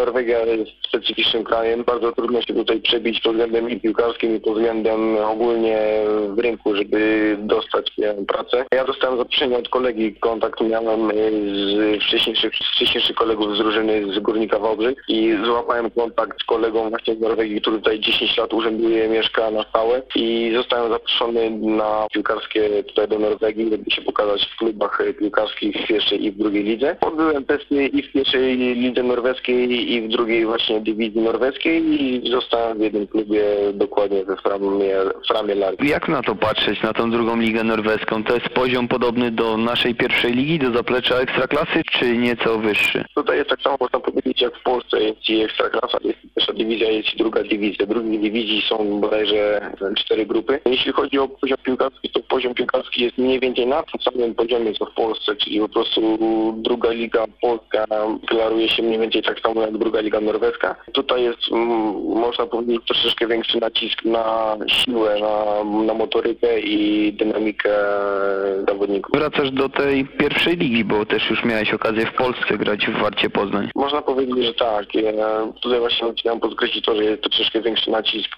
Norwegia jest specyficznym krajem. Bardzo trudno się tutaj przebić pod względem i piłkarskim, i pod względem ogólnie w rynku, żeby dostać pracę. Ja dostałem zaproszenie od kolegi, kontakt miałem z wcześniejszych kolegów z drużyny z Górnika Wałbrzych i złapałem kontakt z kolegą właśnie z Norwegii, który tutaj 10 lat urzęduje, mieszka na stałe i zostałem zaproszony na piłkarskie tutaj do Norwegii, żeby się pokazać w klubach piłkarskich w pierwszej i w drugiej lidze. Odbyłem testy i w pierwszej lidze norweskiej i w drugiej właśnie dywizji norweskiej i zostałem w jednym klubie, dokładnie we Framie Larvik. Jak na to patrzeć, na tą drugą ligę norweską? To jest poziom podobny do naszej pierwszej ligi, do zaplecza Ekstraklasy, czy nieco wyższy? Tutaj jest tak samo, można powiedzieć, jak w Polsce jest i Ekstraklasa, jest pierwsza dywizja, jest i druga dywizja. W drugiej dywizji są bodajże 4 grupy. Jeśli chodzi o poziom piłkarski, to poziom piłkarski jest mniej więcej na tym samym poziomie, co w Polsce, czyli po prostu druga liga polska klaruje się mniej więcej tak samo jak druga liga norweska. Tutaj jest, można powiedzieć, troszeczkę większy nacisk na siłę, na motorykę i dynamikę zawodników. Wracasz do tej pierwszej ligi, bo też już miałeś okazję w Polsce grać w Warcie Poznań. Można powiedzieć, że tak. Tutaj właśnie chciałem podkreślić to, że jest troszeczkę większy nacisk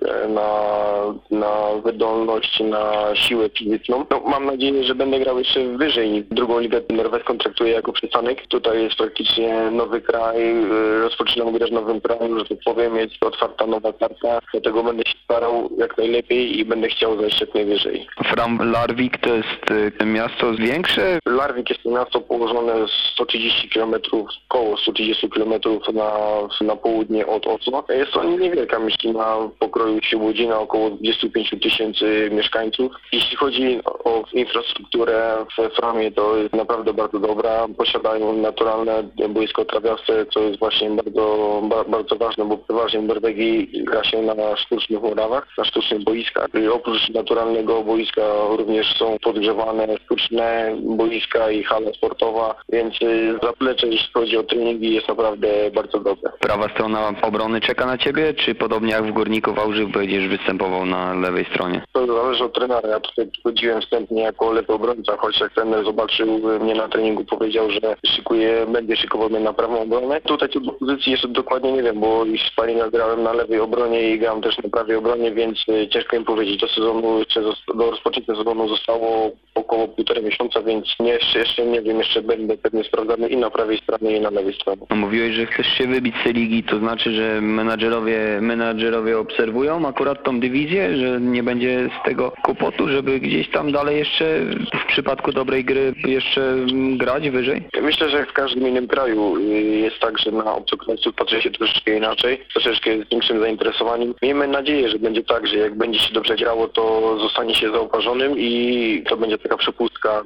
na wydolność, na siłę fizyczną. No, mam nadzieję, że będę grał jeszcze wyżej. Drugą ligę norweską traktuję jako przystanek. Tutaj jest praktycznie nowy kraj. Rozpoczynam grę w nowym kraju, że tak powiem. Jest otwarta nowa karta. Dlatego będę się starał jak najlepiej i będę chciał zajść jak najwyżej. Fram Larvik to jest miasto większe? Larvik jest to miasto położone 130 km, około 130 km na południe od Oslo. Jest to niewielka mieścina pokroju się Łodzi, na około 25 000 mieszkańców. Jeśli chodzi o infrastrukturę w Framie, to jest naprawdę bardzo dobra. Posiadają naturalne boisko trawiaste, co jest właśnie bardzo ważne, bo przeważnie w Norwegii gra się na sztucznych murawach, na sztucznych boiskach. Oprócz naturalnego boiska również są podgrzewane sztuczne boiska i hala sportowa, więc zaplecze, jeśli chodzi o treningi, jest naprawdę bardzo dobre. Prawa strona obrony czeka na ciebie, czy podobnie jak w Górniku Wałbrzych będziesz występował na lewej stronie? To zależy od trenera. Ja tutaj przychodziłem wstępnie jako lewy obrońca, choć jak trener zobaczył mnie na treningu, powiedział, że będzie szykował mnie na prawą obronę. Tutaj co do pozycji jeszcze dokładnie nie wiem, bo już w sparingach grałem na lewej obronie i grałem też na prawej obronie, więc ciężko im powiedzieć. Do rozpoczęcia sezonu zostało około 1,5 miesiąca, więc jeszcze nie wiem, jeszcze będę pewnie sprawdzany i na prawej stronie, i na lewej stronie. Mówiłeś, że chcesz się wybić z tej ligi, to znaczy, że menadżerowie obserwują akurat tą dywizję, że nie będzie z tego kłopotu, żeby gdzieś tam dalej jeszcze w przypadku dobrej gry jeszcze grać wyżej? Myślę, że jak w każdym innym kraju jest tak, że na obcokrajowców patrzy się troszeczkę inaczej, troszeczkę z większym zainteresowaniem. Miejmy nadzieję, że będzie tak, że jak będzie się dobrze grało, to zostanie się zauważonym i to będzie taka przepustka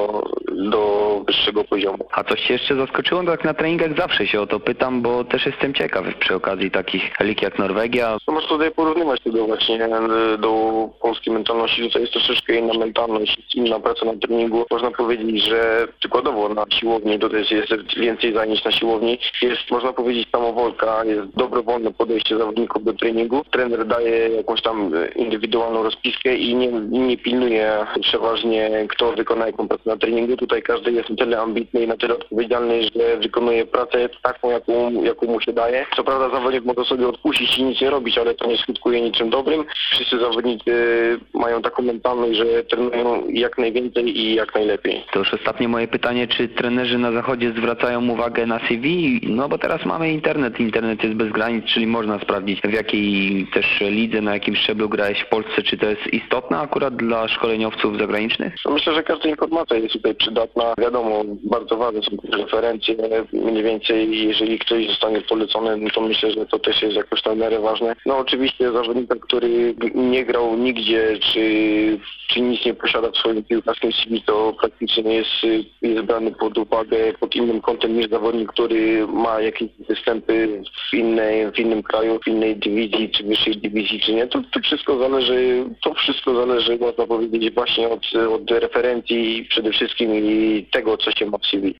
do wyższego poziomu. A coś się jeszcze zaskoczyło? Tak na treningach zawsze się o to pytam, bo też jestem ciekaw przy okazji takich lig jak Norwegia. To można tutaj porównywać tego właśnie do polskiej mentalności. Tutaj jest troszeczkę inna mentalność, inna praca na treningu. Można powiedzieć, że przykładowo na siłowni, tutaj jest więcej zajęć na siłowni, jest, można powiedzieć, samowolka, jest dobrowolne podejście zawodników do treningu. Trener daje jakąś tam indywidualną rozpiskę i nie pilnuje przeważnie, kto wykona jaką pracę na treningu. Tutaj każdy jest na tyle ambitny i na tyle odpowiedzialny, że wykonuje pracę taką, jaką mu się daje. Co prawda zawodnik może sobie odpuścić i nic nie robić, ale to nie skutkuje niczym dobrym. Wszyscy zawodnicy mają taką mentalność, że trenują jak najwięcej i jak najlepiej. To już ostatnie moje pytanie, czy trenerzy na zachodzie zwracają uwagę na CV? No bo teraz mamy internet jest bez granic, czyli można sprawdzić, w jakiej też lidze, na jakim szczeblu grałeś w Polsce, czy to jest istotne akurat dla szkoleniowców zagranicznych? Myślę, że każda informacja jest tutaj przydatna. Wiadomo, bardzo ważne są referencje. Mniej więcej, jeżeli ktoś zostanie polecony, no to myślę, że to też jest jakoś na miarę ważne. No oczywiście zawodnika, który nie grał nigdzie, czy nic nie posiada w swoim piłkarskim CV, to praktycznie jest brany pod uwagę pod innym kątem niż zawodnik, który ma jakieś występy w innym kraju, w innej dywizji, czy wyższej dywizji, czy nie. To wszystko zależy, można powiedzieć, właśnie od referencji przede wszystkim i tego, co się ma w CV.